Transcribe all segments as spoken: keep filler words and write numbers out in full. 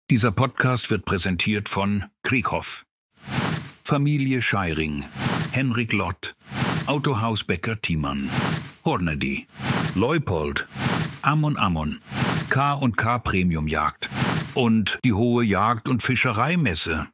Dieser Podcast wird präsentiert von Krieghoff, Familie Scheiring, Henrik Lott, Autohaus Becker Thiemann, Hornady, Leupold, Ammon Ammon, K und K Premium Jagd und die Hohe Jagd- und Fischereimesse.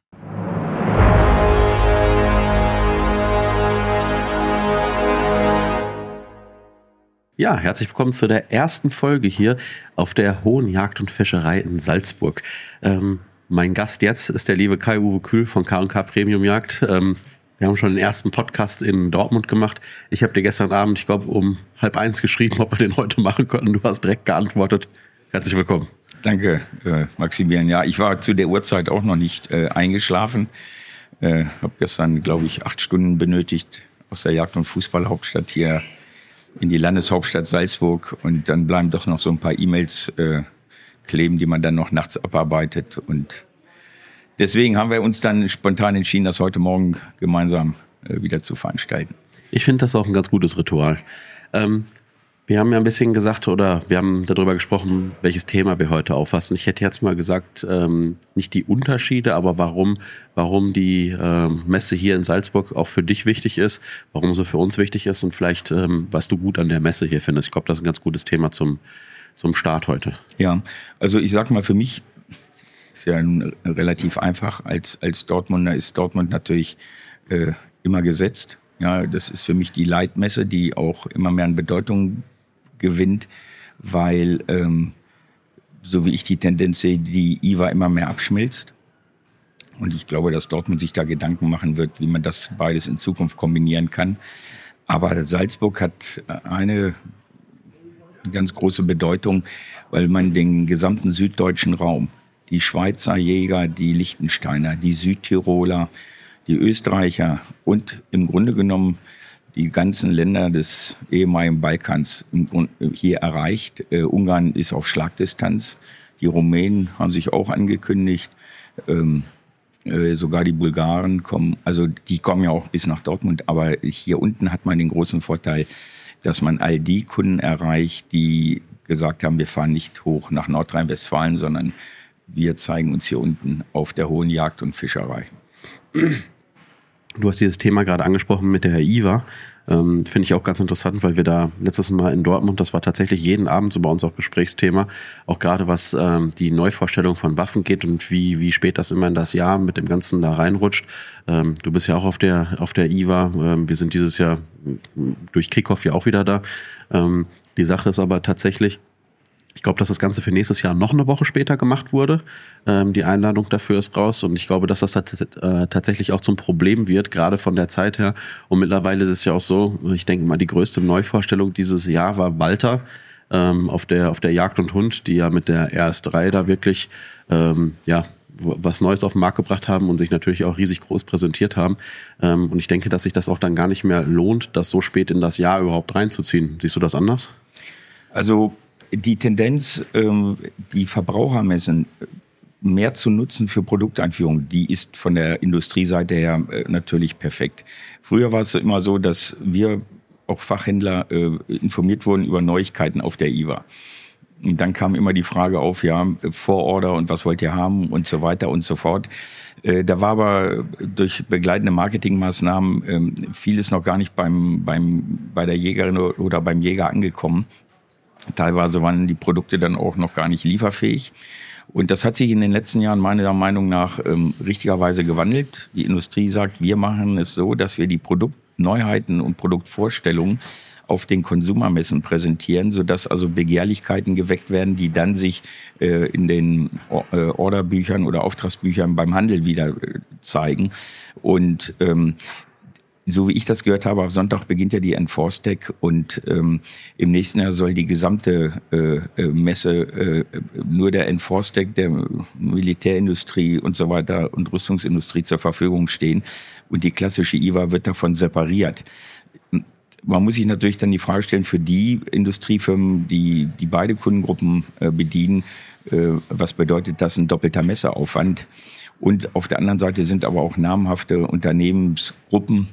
Ja, herzlich willkommen zu der ersten Folge hier auf der Hohen Jagd und Fischerei in Salzburg. Ähm, mein Gast jetzt ist der liebe Kai-Uwe Kühl von K und K Premium Jagd. Ähm, wir haben schon den ersten Podcast in Dortmund gemacht. Ich habe dir gestern Abend, ich glaube, um halb eins geschrieben, ob wir den heute machen können. Du hast direkt geantwortet. Herzlich willkommen. Danke, äh, Maximilian. Ja, ich war zu der Uhrzeit auch noch nicht äh, eingeschlafen. Äh, habe gestern, glaube ich, acht Stunden benötigt aus der Jagd- und Fußballhauptstadt hier in die Landeshauptstadt Salzburg, und dann bleiben doch noch so ein paar E-Mails äh, kleben, die man dann noch nachts abarbeitet, und deswegen haben wir uns dann spontan entschieden, das heute Morgen gemeinsam äh, wieder zu veranstalten. Ich finde das auch ein ganz gutes Ritual. Ähm, wir haben ja ein bisschen gesagt, oder wir haben darüber gesprochen, welches Thema wir heute auffassen. Ich hätte jetzt mal gesagt, ähm, nicht die Unterschiede, aber warum, warum die ähm, Messe hier in Salzburg auch für dich wichtig ist, warum sie für uns wichtig ist und vielleicht, ähm, was du gut an der Messe hier findest. Ich glaube, das ist ein ganz gutes Thema zum, zum Start heute. Ja, also ich sag mal, für mich ist ja relativ einfach. Als, als Dortmunder ist Dortmund natürlich äh, immer gesetzt. Ja, das ist für mich die Leitmesse, die auch immer mehr an Bedeutung gewinnt, weil, ähm, so wie ich die Tendenz sehe, die I W A immer mehr abschmilzt. Und ich glaube, dass Dortmund sich da Gedanken machen wird, wie man das beides in Zukunft kombinieren kann. Aber Salzburg hat eine ganz große Bedeutung, weil man den gesamten süddeutschen Raum, die Schweizer Jäger, die Liechtensteiner, die Südtiroler, die Österreicher und im Grunde genommen die ganzen Länder des ehemaligen Balkans hier erreicht. Äh, Ungarn ist auf Schlagdistanz. Die Rumänen haben sich auch angekündigt. Ähm, äh, sogar die Bulgaren kommen. Also die kommen ja auch bis nach Dortmund. Aber hier unten hat man den großen Vorteil, dass man all die Kunden erreicht, die gesagt haben, wir fahren nicht hoch nach Nordrhein-Westfalen, sondern wir zeigen uns hier unten auf der Hohen Jagd und Fischerei. Du hast dieses Thema gerade angesprochen mit der I W A. Ähm, finde ich auch ganz interessant, weil wir da letztes Mal in Dortmund, das war tatsächlich jeden Abend so bei uns auch Gesprächsthema, auch gerade was ähm, die Neuvorstellung von Waffen geht und wie, wie spät das immer in das Jahr mit dem Ganzen da reinrutscht. Ähm, du bist ja auch auf der, auf der I W A. Ähm, wir sind dieses Jahr durch Krieghoff ja auch wieder da. Ähm, die Sache ist aber tatsächlich, ich glaube, dass das Ganze für nächstes Jahr noch eine Woche später gemacht wurde. Ähm, die Einladung dafür ist raus und ich glaube, dass das t- äh, tatsächlich auch zum Problem wird, gerade von der Zeit her. Und mittlerweile ist es ja auch so, ich denke mal, die größte Neuvorstellung dieses Jahr war Walter ähm, auf der auf der Jagd und Hund, die ja mit der R S drei da wirklich ähm, ja was Neues auf den Markt gebracht haben und sich natürlich auch riesig groß präsentiert haben. Ähm, und ich denke, dass sich das auch dann gar nicht mehr lohnt, das so spät in das Jahr überhaupt reinzuziehen. Siehst du das anders? Also die Tendenz, die Verbrauchermessen mehr zu nutzen für Produkteinführung, die ist von der Industrieseite her natürlich perfekt. Früher war es immer so, dass wir auch Fachhändler informiert wurden über Neuigkeiten auf der I W A. Und dann kam immer die Frage auf, ja, Vororder und was wollt ihr haben und so weiter und so fort. Da war aber durch begleitende Marketingmaßnahmen vieles noch gar nicht beim, beim, bei der Jägerin oder beim Jäger angekommen. Teilweise waren die Produkte dann auch noch gar nicht lieferfähig. Und das hat sich in den letzten Jahren meiner Meinung nach ähm, richtigerweise gewandelt. Die Industrie sagt, wir machen es so, dass wir die Produktneuheiten und Produktvorstellungen auf den Konsumermessen präsentieren, sodass also Begehrlichkeiten geweckt werden, die dann sich äh, in den äh, Orderbüchern oder Auftragsbüchern beim Handel wieder äh, zeigen. Und ähm, so wie ich das gehört habe, am Sonntag beginnt ja die Enforstec und ähm, im nächsten Jahr soll die gesamte äh, Messe äh, nur der Enforstec, der Militärindustrie und so weiter und Rüstungsindustrie zur Verfügung stehen und die klassische I W A wird davon separiert. Man muss sich natürlich dann die Frage stellen, für die Industriefirmen, die, die beide Kundengruppen äh, bedienen, äh, was bedeutet das ein doppelter Messeaufwand? Und auf der anderen Seite sind aber auch namhafte Unternehmensgruppen,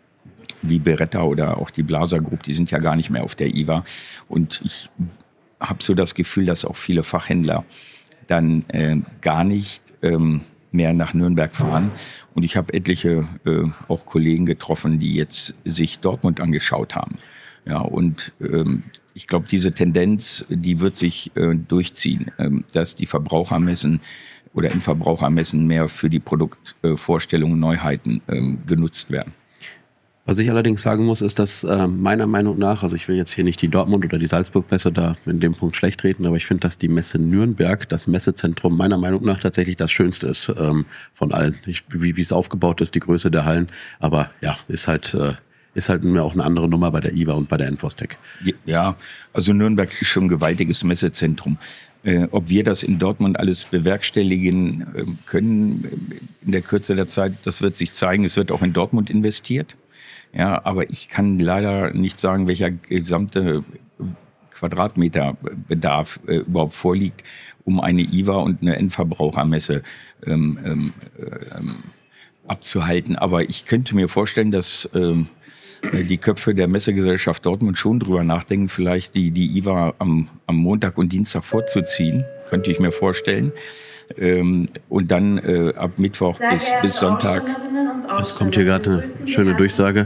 wie Beretta oder auch die Blaser Group, die sind ja gar nicht mehr auf der I W A. Und ich habe so das Gefühl, dass auch viele Fachhändler dann äh, gar nicht ähm, mehr nach Nürnberg fahren. Und ich habe etliche äh, auch Kollegen getroffen, die jetzt sich Dortmund angeschaut haben. Ja, und ähm, ich glaube, diese Tendenz, die wird sich äh, durchziehen, ähm, dass die Verbrauchermessen oder in Verbrauchermessen mehr für die Produktvorstellungen, Neuheiten ähm, genutzt werden. Was ich allerdings sagen muss, ist, dass äh, meiner Meinung nach, also ich will jetzt hier nicht die Dortmund- oder die Salzburg-Messe da in dem Punkt schlecht reden, aber ich finde, dass die Messe Nürnberg, das Messezentrum, meiner Meinung nach tatsächlich das Schönste ist ähm, von allen. Ich, wie wie es aufgebaut ist, die Größe der Hallen, aber ja, ist halt... Äh, ist halt auch eine andere Nummer bei der I W A und bei der Enfostec. Ja, also Nürnberg ist schon ein gewaltiges Messezentrum. Äh, ob wir das in Dortmund alles bewerkstelligen äh, können in der Kürze der Zeit, das wird sich zeigen. Es wird auch in Dortmund investiert. Ja, aber ich kann leider nicht sagen, welcher gesamte Quadratmeterbedarf äh, überhaupt vorliegt, um eine I W A und eine Endverbrauchermesse ähm, ähm, ähm, abzuhalten. Aber ich könnte mir vorstellen, dass ähm, die Köpfe der Messegesellschaft Dortmund schon drüber nachdenken, vielleicht die, die I W A am, am Montag und Dienstag vorzuziehen. Könnte ich mir vorstellen. Ähm, und dann äh, ab Mittwoch bis, bis Sonntag. Es kommt hier gerade eine schöne Durchsage.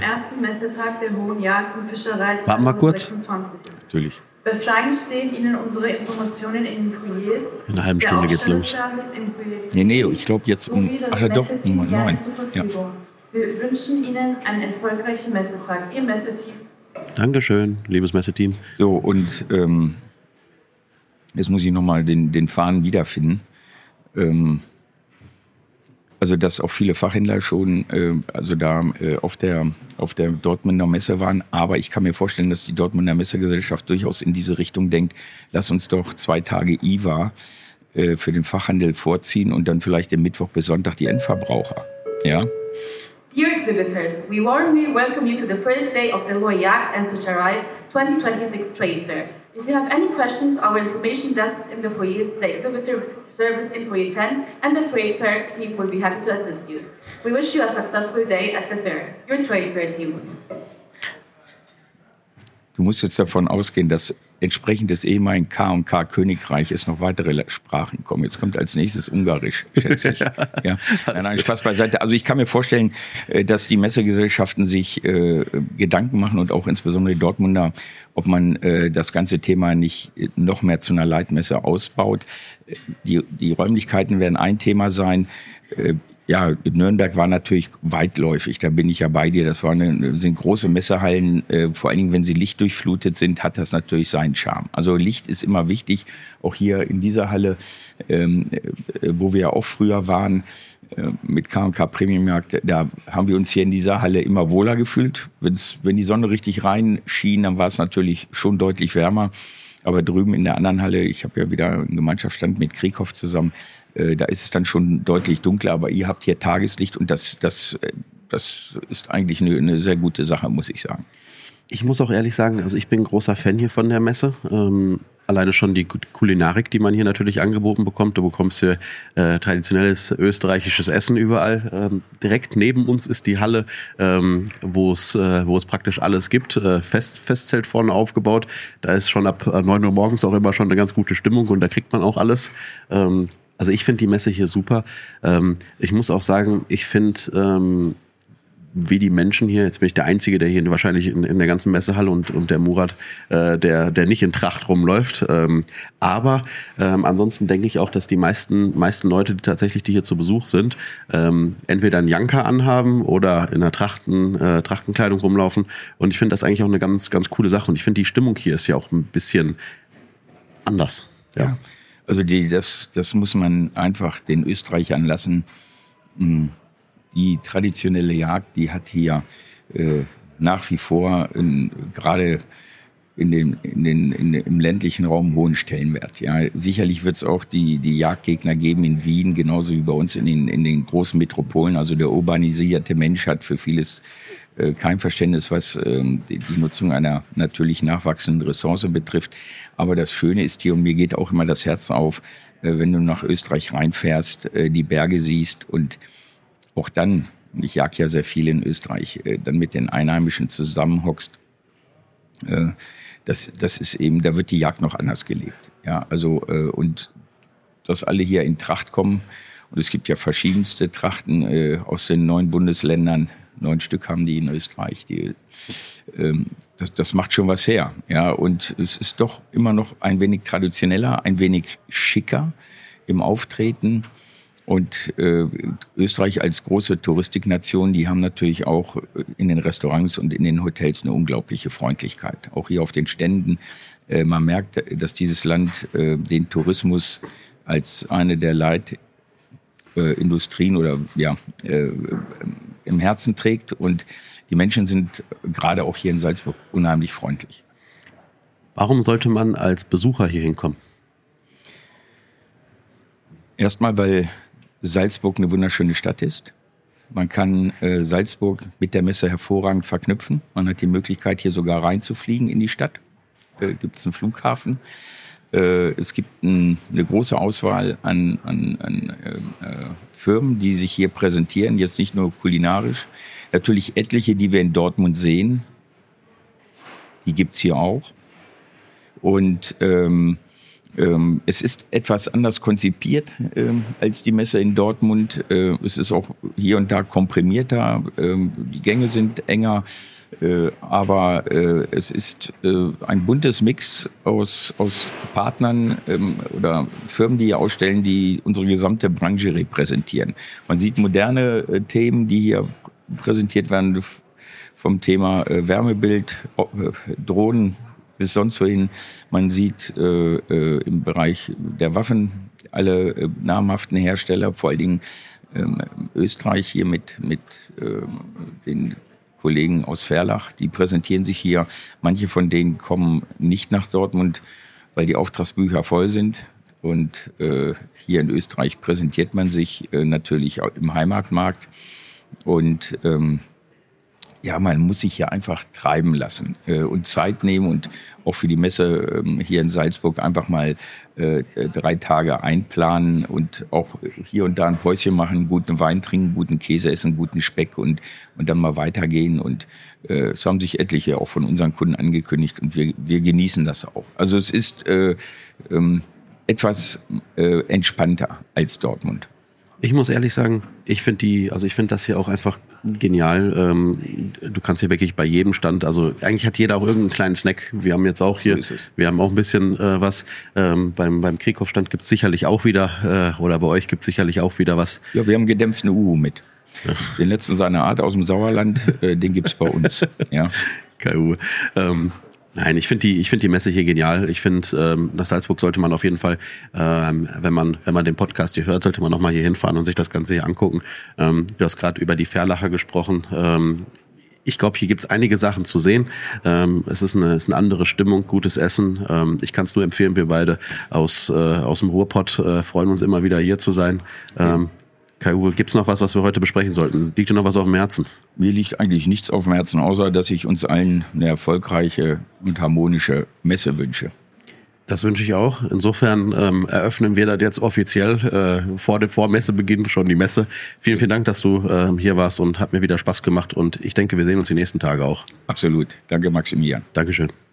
Warten wir kurz. Natürlich. Bei Fragen stehen Ihnen unsere Informationen in den Foyers. In einer halben Stunde geht's los. Nee, nee, ich glaube jetzt um, ach ja doch, um neun. Ja. Wir wünschen Ihnen einen erfolgreichen Messetag. Ihr Messeteam. Dankeschön, liebes Messeteam. So, und ähm, jetzt muss ich nochmal den, den Faden wiederfinden. Ähm, also, dass auch viele Fachhändler schon äh, also da äh, auf der, auf der Dortmunder Messe waren. Aber ich kann mir vorstellen, dass die Dortmunder Messegesellschaft durchaus in diese Richtung denkt. Lass uns doch zwei Tage I W A äh, für den Fachhandel vorziehen und dann vielleicht den Mittwoch bis Sonntag die Endverbraucher. Ja? Dear exhibitors, we warmly welcome you to the first day of the Loyac and Fischerei twenty twenty-six Trade Fair. If you have any questions, our information desk is in the foyers, the exhibitor service in foyer ten, and the Trade Fair team will be happy to assist you. We wish you a successful day at the fair. Your Trade Fair team. Du musst jetzt davon ausgehen, dass entsprechend des ehemaligen K und K Königreiches noch weitere Sprachen kommen. Jetzt kommt als nächstes Ungarisch, schätze ich. Ja. Nein, nein, Spaß beiseite. Also ich kann mir vorstellen, dass die Messegesellschaften sich äh, Gedanken machen und auch insbesondere die Dortmunder, ob man äh, das ganze Thema nicht noch mehr zu einer Leitmesse ausbaut. Die, die Räumlichkeiten werden ein Thema sein. Äh, Ja, Nürnberg war natürlich weitläufig, da bin ich ja bei dir. Das waren eine, sind große Messehallen, äh, vor allen Dingen, wenn sie lichtdurchflutet sind, hat das natürlich seinen Charme. Also Licht ist immer wichtig, auch hier in dieser Halle, ähm, äh, wo wir ja auch früher waren, äh, mit K und K Premiummarkt, da haben wir uns hier in dieser Halle immer wohler gefühlt. Wenn's, wenn die Sonne richtig rein schien, dann war es natürlich schon deutlich wärmer. Aber drüben in der anderen Halle, ich habe ja wieder einen Gemeinschaftsstand mit Krieghoff zusammen, äh, da ist es dann schon deutlich dunkler, aber ihr habt hier Tageslicht und das, das, das ist eigentlich eine, eine sehr gute Sache, muss ich sagen. Ich muss auch ehrlich sagen, also ich bin ein großer Fan hier von der Messe. Ähm, alleine schon die Kulinarik, die man hier natürlich angeboten bekommt. Du bekommst hier äh, traditionelles österreichisches Essen überall. Ähm, direkt neben uns ist die Halle, ähm, wo es äh, wo es praktisch alles gibt. Äh, Fest, Festzelt vorne aufgebaut. Da ist schon ab neun Uhr morgens auch immer schon eine ganz gute Stimmung und da kriegt man auch alles. Ähm, also ich finde die Messe hier super. Ähm, ich muss auch sagen, ich finde... Ähm, wie die Menschen hier, jetzt bin ich der Einzige, der hier wahrscheinlich in, in der ganzen Messehalle und, und der Murat, äh, der, der nicht in Tracht rumläuft. Ähm, aber ähm, ansonsten denke ich auch, dass die meisten, meisten Leute, die tatsächlich, die hier zu Besuch sind, ähm, entweder einen Janka anhaben oder in einer Trachten, äh, Trachtenkleidung rumlaufen. Und ich finde das eigentlich auch eine ganz, ganz coole Sache. Und ich finde, die Stimmung hier ist ja auch ein bisschen anders. Ja, ja, also die, das, das muss man einfach den Österreichern lassen. Hm. Die traditionelle Jagd, die hat hier äh, nach wie vor in, gerade in den, in den, in, im ländlichen Raum einen hohen Stellenwert. Ja, sicherlich wird es auch die, die Jagdgegner geben in Wien, genauso wie bei uns in den, in den großen Metropolen. Also der urbanisierte Mensch hat für vieles äh, kein Verständnis, was ähm, die, die Nutzung einer natürlich nachwachsenden Ressource betrifft. Aber das Schöne ist hier, und mir geht auch immer das Herz auf, äh, wenn du nach Österreich reinfährst, äh, die Berge siehst und auch dann, ich jag ja sehr viel in Österreich, dann mit den Einheimischen zusammenhockst, das, das ist eben, da wird die Jagd noch anders gelebt. Ja, also, und dass alle hier in Tracht kommen. Und es gibt ja verschiedenste Trachten äh, aus den neun Bundesländern. Neun Stück haben die in Österreich. Die, ähm, das, das macht schon was her. Ja, und es ist doch immer noch ein wenig traditioneller, ein wenig schicker im Auftreten. Und äh, Österreich als große Touristiknation, die haben natürlich auch in den Restaurants und in den Hotels eine unglaubliche Freundlichkeit. Auch hier auf den Ständen. Äh, man merkt, dass dieses Land äh, den Tourismus als eine der Leitindustrien oder ja äh, im Herzen trägt. Und die Menschen sind gerade auch hier in Salzburg unheimlich freundlich. Warum sollte man als Besucher hier hinkommen? Erstmal, weil Salzburg eine wunderschöne Stadt ist. Man kann äh, Salzburg mit der Messe hervorragend verknüpfen. Man hat die Möglichkeit, hier sogar reinzufliegen in die Stadt. Äh, gibt es einen Flughafen. Äh, es gibt ein, eine große Auswahl an, an, an äh, Firmen, die sich hier präsentieren. Jetzt nicht nur kulinarisch. Natürlich etliche, die wir in Dortmund sehen. Die gibt es hier auch. Und ähm, Ähm, es ist etwas anders konzipiert ähm, als die Messe in Dortmund. Äh, es ist auch hier und da komprimierter. Ähm, die Gänge sind enger. Äh, aber äh, es ist äh, ein buntes Mix aus, aus Partnern ähm, oder Firmen, die hier ausstellen, die unsere gesamte Branche repräsentieren. Man sieht moderne äh, Themen, die hier präsentiert werden, vom Thema äh, Wärmebild, äh, Drohnen, bis sonst wohin. Man sieht äh, äh, im Bereich der Waffen alle äh, namhaften Hersteller, vor allen Dingen ähm, Österreich hier mit, mit äh, den Kollegen aus Verlach, die präsentieren sich hier. Manche von denen kommen nicht nach Dortmund, weil die Auftragsbücher voll sind. Und äh, hier in Österreich präsentiert man sich äh, natürlich auch im Heimatmarkt. Und ähm, ja, man muss sich hier einfach treiben lassen äh, und Zeit nehmen und auch für die Messe äh, hier in Salzburg einfach mal äh, drei Tage einplanen und auch hier und da ein Päuschen machen, guten Wein trinken, guten Käse essen, guten Speck und, und dann mal weitergehen. Und äh, es haben sich etliche auch von unseren Kunden angekündigt und wir, wir genießen das auch. Also es ist äh, ähm, etwas äh, entspannter als Dortmund. Ich muss ehrlich sagen, ich finde die, also ich finde das hier auch einfach genial. Ähm, du kannst hier wirklich bei jedem Stand, also eigentlich hat jeder auch irgendeinen kleinen Snack. Wir haben jetzt auch hier, so wir haben auch ein bisschen äh, was. Ähm, beim beim Krieghoff-Stand gibt es sicherlich auch wieder, äh, oder bei euch gibt es sicherlich auch wieder was. Ja, wir haben gedämpften Uhu mit. Ja. Den letzten seiner Art aus dem Sauerland, äh, den gibt's bei uns. Ja. Kein Uhu. Ähm, Nein, ich finde die, ich finde die Messe hier genial. Ich finde, ähm, nach Salzburg sollte man auf jeden Fall, ähm, wenn man, wenn man den Podcast hier hört, sollte man nochmal hier hinfahren und sich das Ganze hier angucken. Ähm, du hast gerade über die Verlacher gesprochen. Ähm, ich glaube, hier gibt's einige Sachen zu sehen. Ähm, es ist eine, ist eine andere Stimmung, gutes Essen. Ähm, ich kann es nur empfehlen, wir beide aus, äh, aus dem Ruhrpott äh, freuen uns immer wieder hier zu sein. Ähm, Kai-Uwe, gibt es noch was, was wir heute besprechen sollten? Liegt dir noch was auf dem Herzen? Mir liegt eigentlich nichts auf dem Herzen, außer dass ich uns allen eine erfolgreiche und harmonische Messe wünsche. Das wünsche ich auch. Insofern ähm, eröffnen wir das jetzt offiziell äh, vor dem vor Messebeginn schon die Messe. Vielen, vielen Dank, dass du ähm, hier warst und hat mir wieder Spaß gemacht. Und ich denke, wir sehen uns die nächsten Tage auch. Absolut. Danke, Maximilian. Dankeschön.